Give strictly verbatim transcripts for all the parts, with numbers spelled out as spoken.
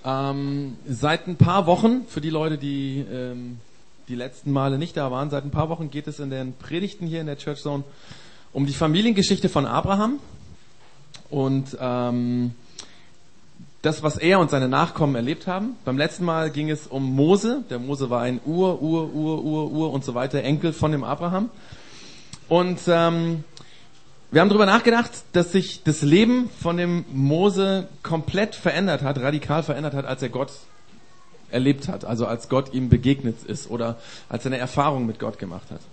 Ähm, seit ein paar Wochen, für die Leute, die ähm, die letzten Male nicht da waren, seit ein paar Wochen geht es in den Predigten hier in der Church Zone um die Familiengeschichte von Abraham und ähm, das, was er und seine Nachkommen erlebt haben. Beim letzten Mal ging es um Mose. Der Mose war ein Ur, Ur, Ur, Ur, Ur und so weiter, Enkel von dem Abraham. Und ähm, wir haben darüber nachgedacht, dass sich das Leben von dem Mose komplett verändert hat, radikal verändert hat, als er Gott erlebt hat, also als Gott ihm begegnet ist oder als er eine Erfahrung mit Gott gemacht hat.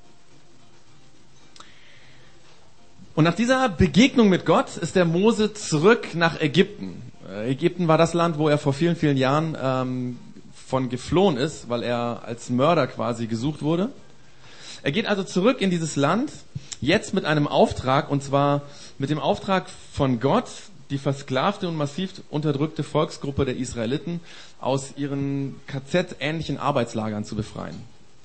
Und nach dieser Begegnung mit Gott ist der Mose zurück nach Ägypten. Ägypten war das Land, wo er vor vielen, vielen Jahren ähm, von geflohen ist, weil er als Mörder quasi gesucht wurde. Er geht also zurück in dieses Land, jetzt mit einem Auftrag, und zwar mit dem Auftrag von Gott, die versklavte und massiv unterdrückte Volksgruppe der Israeliten aus ihren K Z-ähnlichen Arbeitslagern zu befreien.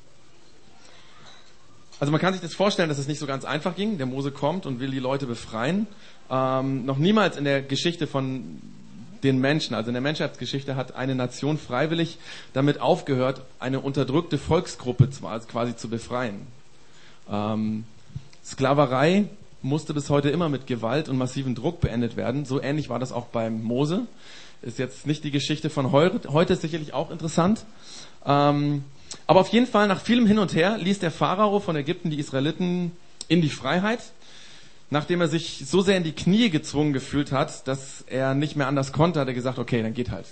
Also man kann sich das vorstellen, dass es nicht so ganz einfach ging. Der Mose kommt und will die Leute befreien. Ähm, noch niemals in der Geschichte von den Menschen, also in der Menschheitsgeschichte, hat eine Nation freiwillig damit aufgehört, eine unterdrückte Volksgruppe quasi zu befreien. Ähm, Sklaverei musste bis heute immer mit Gewalt und massivem Druck beendet werden. So ähnlich war das auch beim Mose. Ist jetzt nicht die Geschichte von heute, heute ist sicherlich auch interessant. Ähm, aber auf jeden Fall, nach vielem Hin und Her, ließ der Pharao von Ägypten die Israeliten in die Freiheit, nachdem er sich so sehr in die Knie gezwungen gefühlt hat, dass er nicht mehr anders konnte, hat er gesagt, okay, dann geht halt.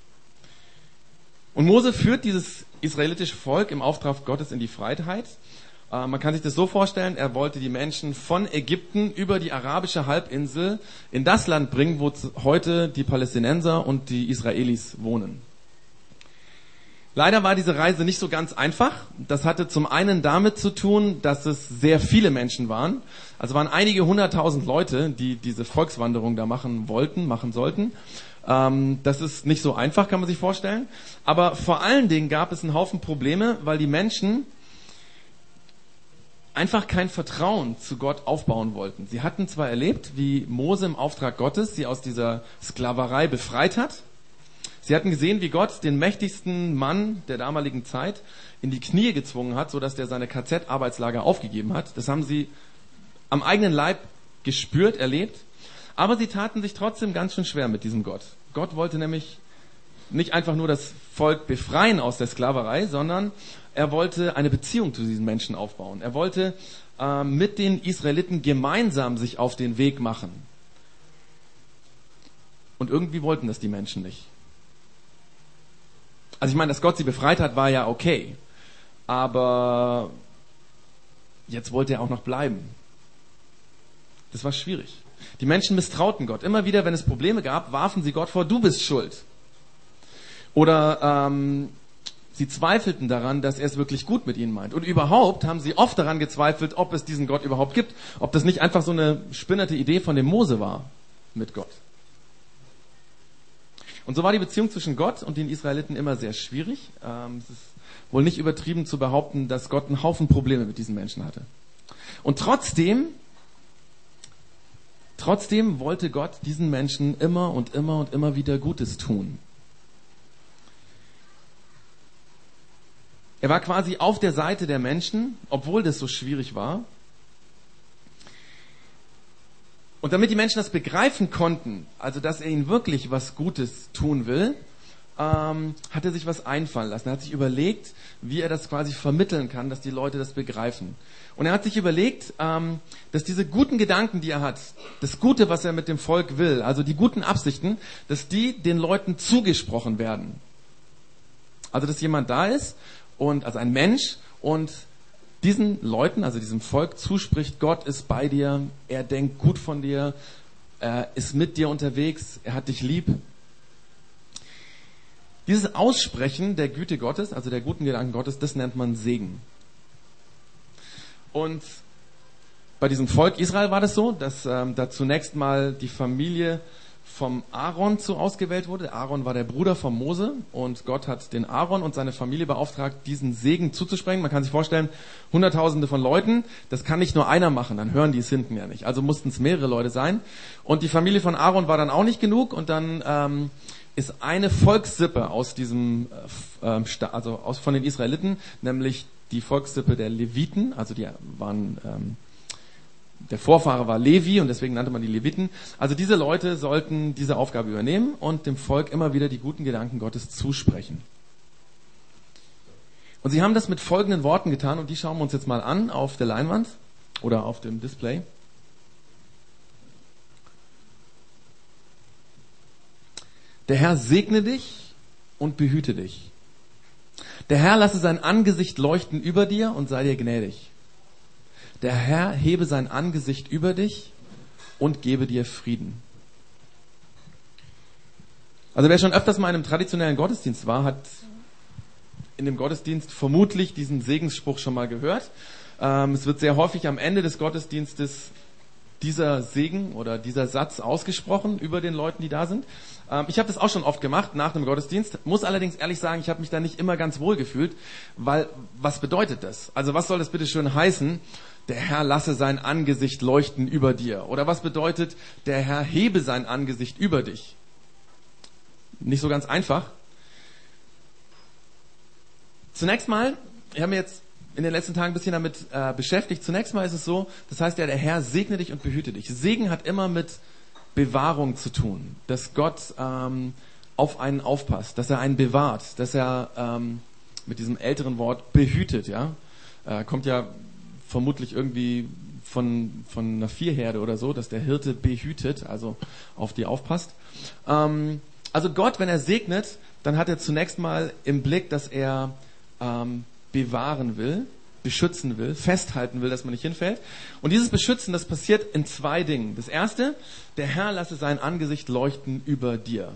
Und Mose führt dieses israelitische Volk im Auftrag Gottes in die Freiheit. Äh, man kann sich das so vorstellen, er wollte die Menschen von Ägypten über die arabische Halbinsel in das Land bringen, wo heute die Palästinenser und die Israelis wohnen. Leider war diese Reise nicht so ganz einfach. Das hatte zum einen damit zu tun, dass es sehr viele Menschen waren. Also waren einige hunderttausend Leute, die diese Volkswanderung da machen wollten, machen sollten. Ähm, das ist nicht so einfach, kann man sich vorstellen. Aber vor allen Dingen gab es einen Haufen Probleme, weil die Menschen einfach kein Vertrauen zu Gott aufbauen wollten. Sie hatten zwar erlebt, wie Mose im Auftrag Gottes sie aus dieser Sklaverei befreit hat. Sie hatten gesehen, wie Gott den mächtigsten Mann der damaligen Zeit in die Knie gezwungen hat, sodass der seine K Z-Arbeitslager aufgegeben hat. Das haben sie am eigenen Leib gespürt, erlebt. Aber sie taten sich trotzdem ganz schön schwer mit diesem Gott. Gott wollte nämlich nicht einfach nur das Volk befreien aus der Sklaverei, sondern er wollte eine Beziehung zu diesen Menschen aufbauen. Er wollte äh, mit den Israeliten gemeinsam sich auf den Weg machen. Und irgendwie wollten das die Menschen nicht. Also ich meine, dass Gott sie befreit hat, war ja okay. Aber jetzt wollte er auch noch bleiben. Das war schwierig. Die Menschen misstrauten Gott. Immer wieder, wenn es Probleme gab, warfen sie Gott vor, du bist schuld. Oder ähm, sie zweifelten daran, dass er es wirklich gut mit ihnen meint. Und überhaupt haben sie oft daran gezweifelt, ob es diesen Gott überhaupt gibt. Ob das nicht einfach so eine spinnerte Idee von dem Mose war mit Gott. Und so war die Beziehung zwischen Gott und den Israeliten immer sehr schwierig. Ähm, es ist wohl nicht übertrieben zu behaupten, dass Gott einen Haufen Probleme mit diesen Menschen hatte. Und trotzdem, trotzdem wollte Gott diesen Menschen immer und immer und immer wieder Gutes tun. Er war quasi auf der Seite der Menschen, obwohl das so schwierig war. Und damit die Menschen das begreifen konnten, also dass er ihnen wirklich was Gutes tun will, ähm, hat er sich was einfallen lassen. Er hat sich überlegt, wie er das quasi vermitteln kann, dass die Leute das begreifen. Und er hat sich überlegt, ähm, dass diese guten Gedanken, die er hat, das Gute, was er mit dem Volk will, also die guten Absichten, dass die den Leuten zugesprochen werden. Also dass jemand da ist, und also ein Mensch, und diesen Leuten, also diesem Volk zuspricht, Gott ist bei dir, er denkt gut von dir, er ist mit dir unterwegs, er hat dich lieb. Dieses Aussprechen der Güte Gottes, also der guten Gedanken Gottes, das nennt man Segen. Und bei diesem Volk Israel war das so, dass ähm, da zunächst mal die Familie vom Aaron zu ausgewählt wurde. Aaron war der Bruder von Mose und Gott hat den Aaron und seine Familie beauftragt, diesen Segen zuzusprechen. Man kann sich vorstellen, Hunderttausende von Leuten, das kann nicht nur einer machen, dann hören die es hinten ja nicht. Also mussten es mehrere Leute sein. Und die Familie von Aaron war dann auch nicht genug und dann ähm, ist eine Volkssippe aus diesem, äh, also aus, von den Israeliten, nämlich die Volkssippe der Leviten, also die waren, ähm, der Vorfahre war Levi und deswegen nannte man die Leviten. Also diese Leute sollten diese Aufgabe übernehmen und dem Volk immer wieder die guten Gedanken Gottes zusprechen. Und sie haben das mit folgenden Worten getan und die schauen wir uns jetzt mal an auf der Leinwand oder auf dem Display. Der Herr segne dich und behüte dich. Der Herr lasse sein Angesicht leuchten über dir und sei dir gnädig. Der Herr hebe sein Angesicht über dich und gebe dir Frieden. Also wer schon öfters mal in einem traditionellen Gottesdienst war, hat in dem Gottesdienst vermutlich diesen Segensspruch schon mal gehört. Ähm, es wird sehr häufig am Ende des Gottesdienstes dieser Segen oder dieser Satz ausgesprochen über den Leuten, die da sind. Ähm, ich habe das auch schon oft gemacht nach einem Gottesdienst, muss allerdings ehrlich sagen, ich habe mich da nicht immer ganz wohl gefühlt, weil was bedeutet das? Also was soll das bitte schön heißen? Der Herr lasse sein Angesicht leuchten über dir. Oder was bedeutet, der Herr hebe sein Angesicht über dich? Nicht so ganz einfach. Zunächst mal, ich habe mir jetzt in den letzten Tagen ein bisschen damit äh, beschäftigt. Zunächst mal ist es so, das heißt ja, der Herr segne dich und behüte dich. Segen hat immer mit Bewahrung zu tun, dass Gott ähm, auf einen aufpasst, dass er einen bewahrt, dass er ähm, mit diesem älteren Wort behütet, ja, äh, kommt ja vermutlich irgendwie von von einer Viehherde oder so, dass der Hirte behütet, also auf die aufpasst. Ähm, also Gott, wenn er segnet, dann hat er zunächst mal im Blick, dass er ähm, bewahren will, beschützen will, festhalten will, dass man nicht hinfällt. Und dieses Beschützen, das passiert in zwei Dingen. Das erste, der Herr lasse sein Angesicht leuchten über dir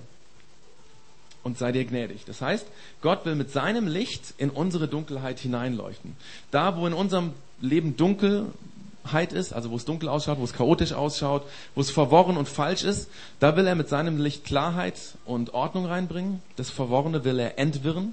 und sei dir gnädig. Das heißt, Gott will mit seinem Licht in unsere Dunkelheit hineinleuchten. Da, wo in unserem Leben Dunkelheit ist, also wo es dunkel ausschaut, wo es chaotisch ausschaut, wo es verworren und falsch ist, da will er mit seinem Licht Klarheit und Ordnung reinbringen. Das Verworrene will er entwirren.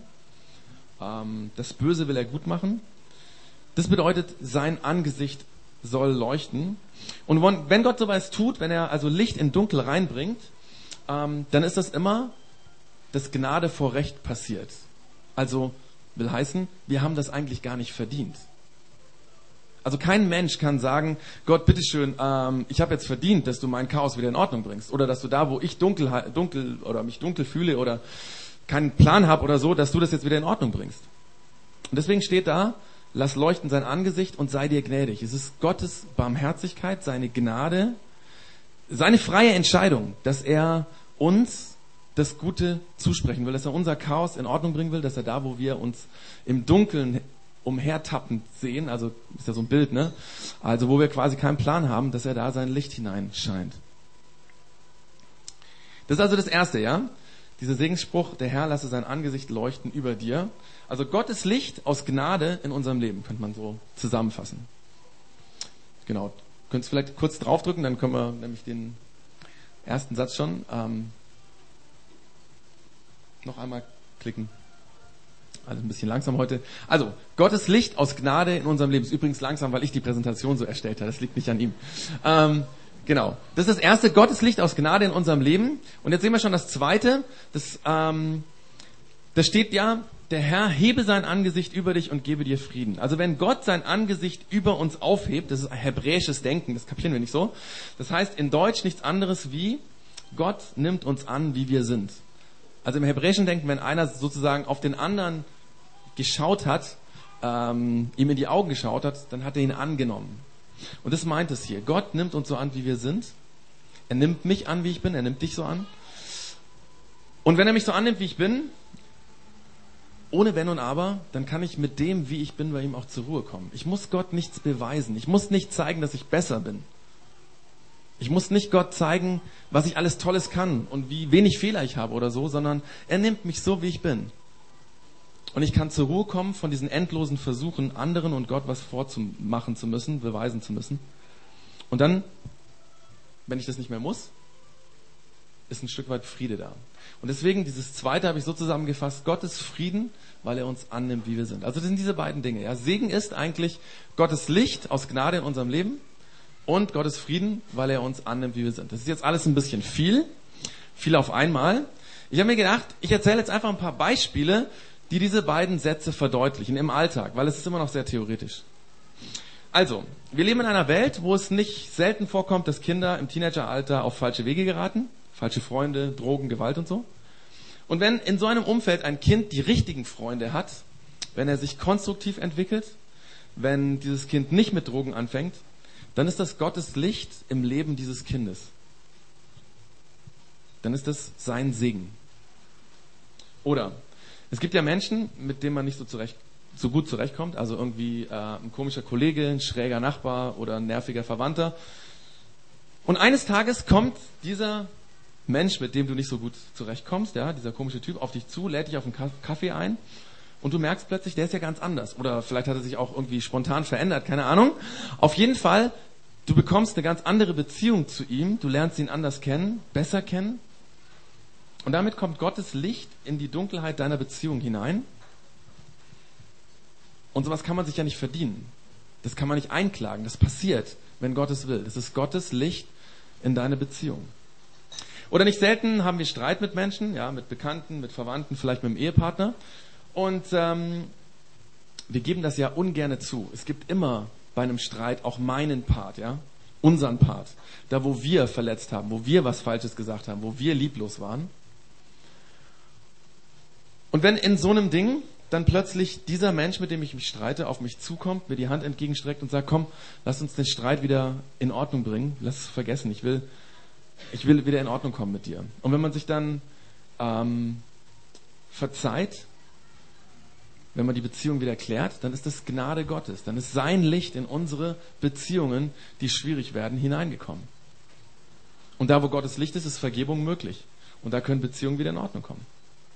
Das Böse will er gut machen. Das bedeutet, sein Angesicht soll leuchten. Und wenn Gott sowas tut, wenn er also Licht in Dunkel reinbringt, dann ist das immer, dass Gnade vor Recht passiert. Also will heißen, wir haben das eigentlich gar nicht verdient. Also kein Mensch kann sagen, Gott, bitteschön, ähm, ich habe jetzt verdient, dass du mein Chaos wieder in Ordnung bringst. Oder dass du da, wo ich dunkel, dunkel oder mich dunkel fühle oder keinen Plan habe oder so, dass du das jetzt wieder in Ordnung bringst. Und deswegen steht da, lass leuchten sein Angesicht und sei dir gnädig. Es ist Gottes Barmherzigkeit, seine Gnade, seine freie Entscheidung, dass er uns das Gute zusprechen will, dass er unser Chaos in Ordnung bringen will, dass er da, wo wir uns im Dunkeln umhertappend sehen, also ist ja so ein Bild, ne? Also wo wir quasi keinen Plan haben, dass er da sein Licht hineinscheint. Das ist also das Erste, ja? Dieser Segensspruch, der Herr lasse sein Angesicht leuchten über dir. Also Gottes Licht aus Gnade in unserem Leben, könnte man so zusammenfassen. Genau. Könntest du vielleicht kurz draufdrücken, dann können wir nämlich den ersten Satz schon ähm, noch einmal klicken. Alles ein bisschen langsam heute. Also, Gottes Licht aus Gnade in unserem Leben. Ist übrigens langsam, weil ich die Präsentation so erstellt habe. Das liegt nicht an ihm. Ähm, Genau. Das ist das erste, Gottes Licht aus Gnade in unserem Leben. Und jetzt sehen wir schon das zweite. Das, ähm, das steht ja, der Herr hebe sein Angesicht über dich und gebe dir Frieden. Also wenn Gott sein Angesicht über uns aufhebt, das ist ein hebräisches Denken, das kapieren wir nicht so. Das heißt in Deutsch nichts anderes wie, Gott nimmt uns an, wie wir sind. Also im hebräischen Denken, wenn einer sozusagen auf den anderen geschaut hat, ähm, ihm in die Augen geschaut hat, dann hat er ihn angenommen. Und das meint es hier. Gott nimmt uns so an, wie wir sind. Er nimmt mich an, wie ich bin. Er nimmt dich so an. Und wenn er mich so annimmt, wie ich bin, ohne Wenn und Aber, dann kann ich mit dem, wie ich bin, bei ihm auch zur Ruhe kommen. Ich muss Gott nichts beweisen. Ich muss nicht zeigen, dass ich besser bin. Ich muss nicht Gott zeigen, was ich alles Tolles kann und wie wenig Fehler ich habe oder so, sondern er nimmt mich so, wie ich bin. Und ich kann zur Ruhe kommen von diesen endlosen Versuchen, anderen und Gott was vorzumachen zu müssen, beweisen zu müssen. Und dann, wenn ich das nicht mehr muss, ist ein Stück weit Friede da. Und deswegen, dieses zweite habe ich so zusammengefasst, Gottes Frieden, weil er uns annimmt, wie wir sind. Also das sind diese beiden Dinge. Ja. Segen ist eigentlich Gottes Licht aus Gnade in unserem Leben und Gottes Frieden, weil er uns annimmt, wie wir sind. Das ist jetzt alles ein bisschen viel, viel auf einmal. Ich habe mir gedacht, ich erzähle jetzt einfach ein paar Beispiele, die diese beiden Sätze verdeutlichen im Alltag, weil es ist immer noch sehr theoretisch. Also, wir leben in einer Welt, wo es nicht selten vorkommt, dass Kinder im Teenageralter auf falsche Wege geraten, falsche Freunde, Drogen, Gewalt und so. Und wenn in so einem Umfeld ein Kind die richtigen Freunde hat, wenn er sich konstruktiv entwickelt, wenn dieses Kind nicht mit Drogen anfängt, dann ist das Gottes Licht im Leben dieses Kindes. Dann ist das sein Segen. Oder es gibt ja Menschen, mit denen man nicht so, zurecht, so gut zurechtkommt, also irgendwie äh, ein komischer Kollege, ein schräger Nachbar oder ein nerviger Verwandter. Und eines Tages kommt dieser Mensch, mit dem du nicht so gut zurechtkommst, ja, dieser komische Typ, auf dich zu, lädt dich auf einen Kaffee ein und du merkst plötzlich, der ist ja ganz anders. Oder vielleicht hat er sich auch irgendwie spontan verändert, keine Ahnung. Auf jeden Fall, du bekommst eine ganz andere Beziehung zu ihm, du lernst ihn anders kennen, besser kennen. Und damit kommt Gottes Licht in die Dunkelheit deiner Beziehung hinein. Und sowas kann man sich ja nicht verdienen. Das kann man nicht einklagen. Das passiert, wenn Gott es will. Das ist Gottes Licht in deine Beziehung. Oder nicht selten haben wir Streit mit Menschen, ja, mit Bekannten, mit Verwandten, vielleicht mit dem Ehepartner. Und ähm, wir geben das ja ungerne zu. Es gibt immer bei einem Streit auch meinen Part, ja, unseren Part. Da, wo wir verletzt haben, wo wir was Falsches gesagt haben, wo wir lieblos waren. Und wenn in so einem Ding dann plötzlich dieser Mensch, mit dem ich mich streite, auf mich zukommt, mir die Hand entgegenstreckt und sagt, komm, lass uns den Streit wieder in Ordnung bringen, lass es vergessen, ich will, ich will wieder in Ordnung kommen mit dir. Und wenn man sich dann ähm, verzeiht, wenn man die Beziehung wieder klärt, dann ist das Gnade Gottes, dann ist sein Licht in unsere Beziehungen, die schwierig werden, hineingekommen. Und da, wo Gottes Licht ist, ist Vergebung möglich. Und da können Beziehungen wieder in Ordnung kommen.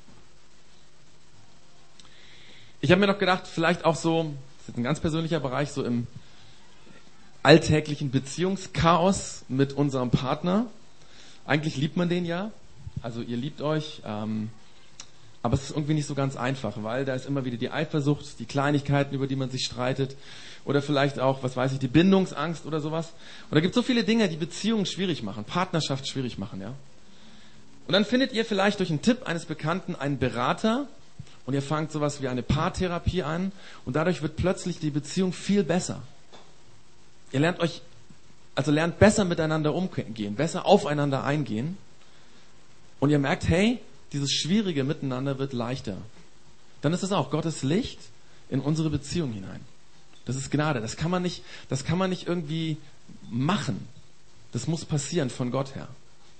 Ich habe mir noch gedacht, vielleicht auch so, das ist jetzt ein ganz persönlicher Bereich, so im alltäglichen Beziehungschaos mit unserem Partner. Eigentlich liebt man den ja, also ihr liebt euch, ähm, aber es ist irgendwie nicht so ganz einfach, weil da ist immer wieder die Eifersucht, die Kleinigkeiten, über die man sich streitet, oder vielleicht auch, was weiß ich, die Bindungsangst oder sowas. Und da gibt es so viele Dinge, die Beziehungen schwierig machen, Partnerschaft schwierig machen, ja. Und dann findet ihr vielleicht durch einen Tipp eines Bekannten einen Berater, und ihr fangt sowas wie eine Paartherapie an und dadurch wird plötzlich die Beziehung viel besser. Ihr lernt euch, also lernt besser miteinander umgehen, besser aufeinander eingehen und ihr merkt, hey, dieses schwierige Miteinander wird leichter. Dann ist es auch Gottes Licht in unsere Beziehung hinein. Das ist Gnade, das kann man nicht, das kann man nicht irgendwie machen. Das muss passieren von Gott her.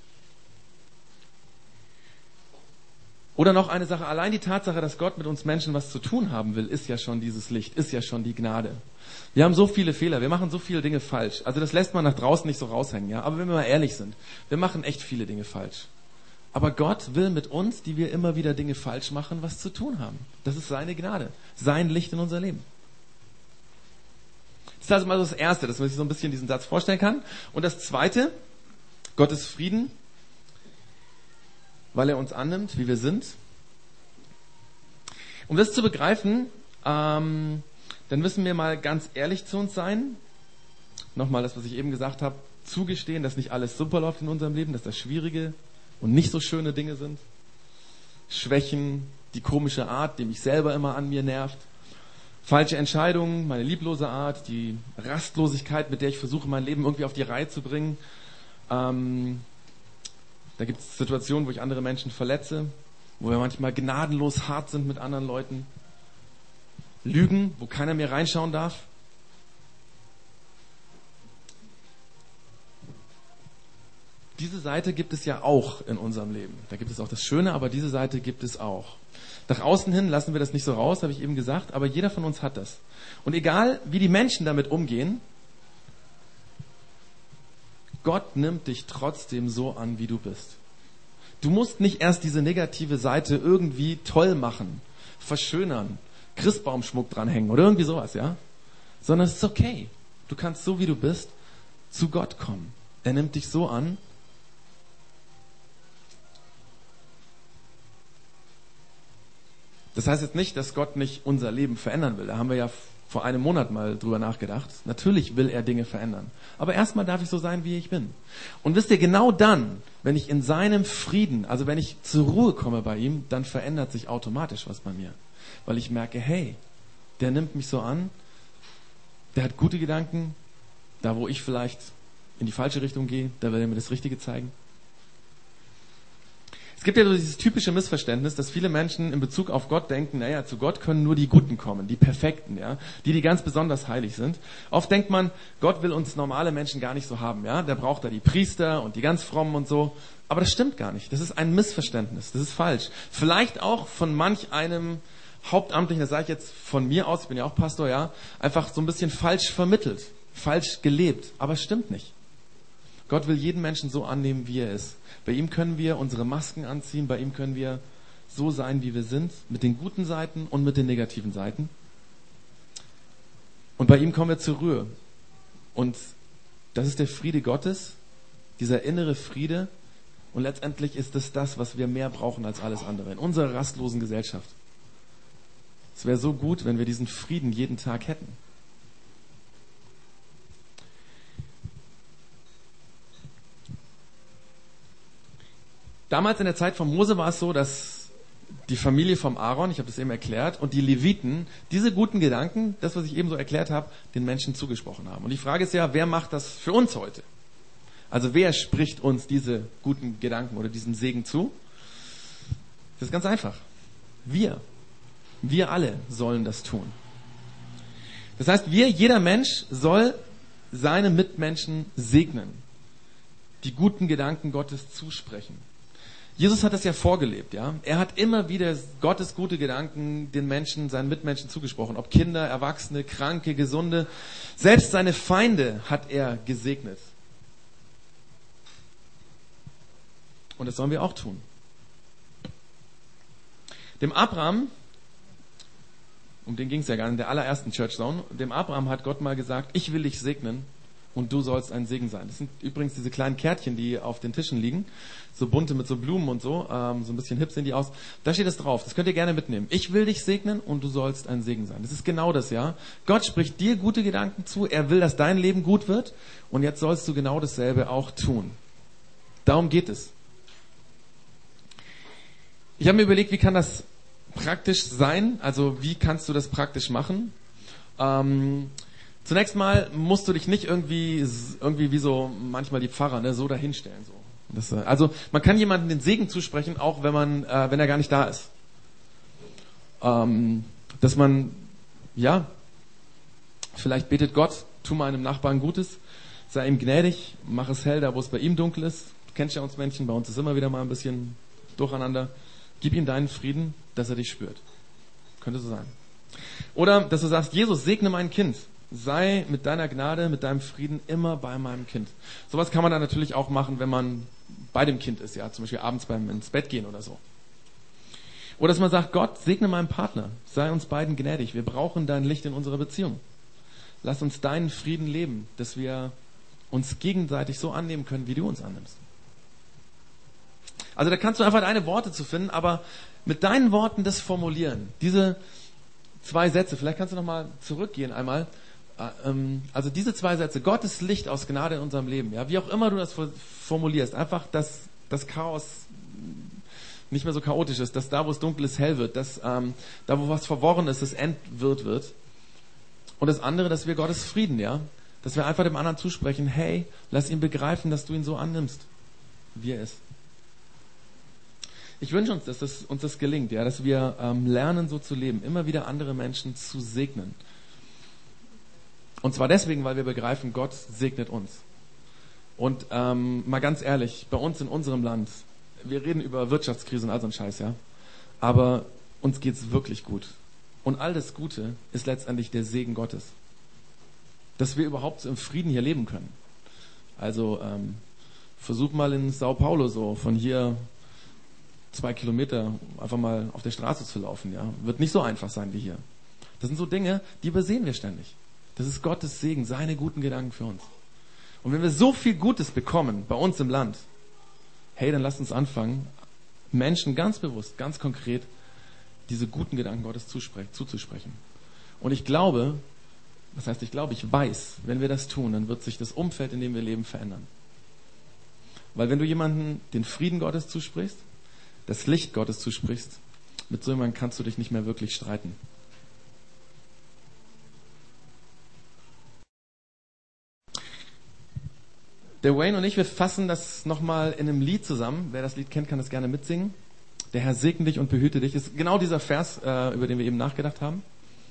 Oder noch eine Sache, allein die Tatsache, dass Gott mit uns Menschen was zu tun haben will, ist ja schon dieses Licht, ist ja schon die Gnade. Wir haben so viele Fehler, wir machen so viele Dinge falsch. Also das lässt man nach draußen nicht so raushängen, ja. Aber wenn wir mal ehrlich sind, wir machen echt viele Dinge falsch. Aber Gott will mit uns, die wir immer wieder Dinge falsch machen, was zu tun haben. Das ist seine Gnade, sein Licht in unser Leben. Das ist also mal so das Erste, dass man sich so ein bisschen diesen Satz vorstellen kann. Und das Zweite, Gottes Frieden, weil er uns annimmt, wie wir sind. Um das zu begreifen, ähm, dann müssen wir mal ganz ehrlich zu uns sein. Nochmal das, was ich eben gesagt habe, zugestehen, dass nicht alles super läuft in unserem Leben, dass das schwierige und nicht so schöne Dinge sind. Schwächen, die komische Art, die mich selber immer an mir nervt. Falsche Entscheidungen, meine lieblose Art, die Rastlosigkeit, mit der ich versuche, mein Leben irgendwie auf die Reihe zu bringen. Ähm, Da gibt es Situationen, wo ich andere Menschen verletze, wo wir manchmal gnadenlos hart sind mit anderen Leuten. Lügen, wo keiner mehr reinschauen darf. Diese Seite gibt es ja auch in unserem Leben. Da gibt es auch das Schöne, aber diese Seite gibt es auch. Nach außen hin lassen wir das nicht so raus, habe ich eben gesagt, aber jeder von uns hat das. Und egal, wie die Menschen damit umgehen, Gott nimmt dich trotzdem so an, wie du bist. Du musst nicht erst diese negative Seite irgendwie toll machen, verschönern, Christbaumschmuck dranhängen oder irgendwie sowas, ja? Sondern es ist okay. Du kannst so, wie du bist, zu Gott kommen. Er nimmt dich so an. Das heißt jetzt nicht, dass Gott nicht unser Leben verändern will. Da haben wir ja vor einem Monat mal drüber nachgedacht. Natürlich will er Dinge verändern. Aber erstmal darf ich so sein, wie ich bin. Und wisst ihr, genau dann, wenn ich in seinem Frieden, also wenn ich zur Ruhe komme bei ihm, dann verändert sich automatisch was bei mir. Weil ich merke, hey, der nimmt mich so an, der hat gute Gedanken, da wo ich vielleicht in die falsche Richtung gehe, da will er mir das Richtige zeigen. Es gibt ja so dieses typische Missverständnis, dass viele Menschen in Bezug auf Gott denken, naja, zu Gott können nur die Guten kommen, die Perfekten, ja, die, die ganz besonders heilig sind. Oft denkt man, Gott will uns normale Menschen gar nicht so haben, ja, der braucht da die Priester und die ganz Frommen und so. Aber das stimmt gar nicht. Das ist ein Missverständnis, das ist falsch. Vielleicht auch von manch einem Hauptamtlichen, das sage ich jetzt von mir aus, ich bin ja auch Pastor, ja, einfach so ein bisschen falsch vermittelt, falsch gelebt, aber es stimmt nicht. Gott will jeden Menschen so annehmen, wie er ist. Bei ihm können wir unsere Masken anziehen, bei ihm können wir so sein, wie wir sind, mit den guten Seiten und mit den negativen Seiten. Und bei ihm kommen wir zur Ruhe. Und das ist der Friede Gottes, dieser innere Friede. Und letztendlich ist es das, was wir mehr brauchen als alles andere in unserer rastlosen Gesellschaft. Es wäre so gut, wenn wir diesen Frieden jeden Tag hätten. Damals in der Zeit von Mose war es so, dass die Familie vom Aaron, ich habe das eben erklärt, und die Leviten diese guten Gedanken, das, was ich eben so erklärt habe, den Menschen zugesprochen haben. Und die Frage ist ja, wer macht das für uns heute? Also wer spricht uns diese guten Gedanken oder diesen Segen zu? Das ist ganz einfach. Wir. Wir alle sollen das tun. Das heißt, wir, jeder Mensch soll seine Mitmenschen segnen, die guten Gedanken Gottes zusprechen. Jesus hat das ja vorgelebt, ja. Er hat immer wieder Gottes gute Gedanken den Menschen, seinen Mitmenschen zugesprochen. Ob Kinder, Erwachsene, Kranke, Gesunde. Selbst seine Feinde hat er gesegnet. Und das sollen wir auch tun. Dem Abraham, um den ging es ja gar nicht in der allerersten Church Zone, dem Abraham hat Gott mal gesagt, ich will dich segnen. Und du sollst ein Segen sein. Das sind übrigens diese kleinen Kärtchen, die auf den Tischen liegen. So bunte mit so Blumen und so. Ähm, so ein bisschen hip sehen die aus. Da steht es drauf. Das könnt ihr gerne mitnehmen. Ich will dich segnen und du sollst ein Segen sein. Das ist genau das, ja. Gott spricht dir gute Gedanken zu. Er will, dass dein Leben gut wird. Und jetzt sollst du genau dasselbe auch tun. Darum geht es. Ich habe mir überlegt, wie kann das praktisch sein? Also wie kannst du das praktisch machen? Ähm... Zunächst mal musst du dich nicht irgendwie, irgendwie wie so manchmal die Pfarrer, ne, so dahinstellen. So. Das, also man kann jemandem den Segen zusprechen, auch wenn man, äh, wenn er gar nicht da ist. Ähm, dass man, ja, vielleicht betet Gott, tu meinem Nachbarn Gutes, sei ihm gnädig, mach es hell, da wo es bei ihm dunkel ist. Du kennst ja uns Menschen, bei uns ist immer wieder mal ein bisschen durcheinander. Gib ihm deinen Frieden, dass er dich spürt. Könnte so sein. Oder dass du sagst, Jesus, segne mein Kind. Sei mit deiner Gnade, mit deinem Frieden immer bei meinem Kind. Sowas kann man dann natürlich auch machen, wenn man bei dem Kind ist, ja, zum Beispiel abends beim ins Bett gehen oder so. Oder dass man sagt, Gott, segne meinen Partner, sei uns beiden gnädig, wir brauchen dein Licht in unserer Beziehung. Lass uns deinen Frieden leben, dass wir uns gegenseitig so annehmen können, wie du uns annimmst. Also da kannst du einfach deine Worte zu finden, aber mit deinen Worten das formulieren. Diese zwei Sätze, vielleicht kannst du nochmal zurückgehen einmal. Also diese zwei Sätze, Gottes Licht aus Gnade in unserem Leben, ja, wie auch immer du das formulierst, einfach, dass das Chaos nicht mehr so chaotisch ist, dass da, wo es dunkel ist, hell wird, dass ähm, da, wo was verworren ist, es entwirrt wird. Und das andere, dass wir Gottes Frieden, ja, dass wir einfach dem anderen zusprechen, hey, lass ihn begreifen, dass du ihn so annimmst, wie er ist. Ich wünsche uns, dass das, uns das gelingt, ja, dass wir ähm, lernen, so zu leben, immer wieder andere Menschen zu segnen. Und zwar deswegen, weil wir begreifen, Gott segnet uns. Und ähm, mal ganz ehrlich, bei uns in unserem Land, wir reden über Wirtschaftskrise und all so ein Scheiß, ja, aber uns geht's wirklich gut. Und all das Gute ist letztendlich der Segen Gottes. Dass wir überhaupt im Frieden hier leben können. Also ähm, versuch mal in Sao Paulo so von hier zwei Kilometer einfach mal auf der Straße zu laufen, ja, wird nicht so einfach sein wie hier. Das sind so Dinge, die übersehen wir ständig. Das ist Gottes Segen, seine guten Gedanken für uns. Und wenn wir so viel Gutes bekommen bei uns im Land, hey, dann lasst uns anfangen, Menschen ganz bewusst, ganz konkret diese guten Gedanken Gottes zuzusprechen. Und ich glaube, Das heißt, ich glaube, ich weiß, wenn wir das tun, dann wird sich das Umfeld, in dem wir leben, verändern. Weil wenn du jemandem den Frieden Gottes zusprichst, das Licht Gottes zusprichst, mit so jemandem kannst du dich nicht mehr wirklich streiten. Der Wayne und ich, wir fassen das nochmal in einem Lied zusammen. Wer das Lied kennt, kann das gerne mitsingen. Der Herr segne dich und behüte dich. Ist genau dieser Vers, äh, über den wir eben nachgedacht haben.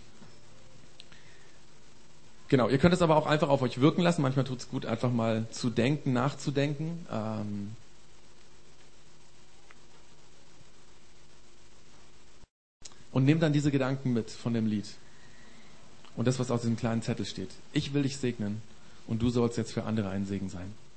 Genau, ihr könnt es aber auch einfach auf euch wirken lassen. Manchmal tut es gut, einfach mal zu denken, nachzudenken. Ähm und nehmt dann diese Gedanken mit von dem Lied. Und das, was auf diesem kleinen Zettel steht. Ich will dich segnen und du sollst jetzt für andere ein Segen sein.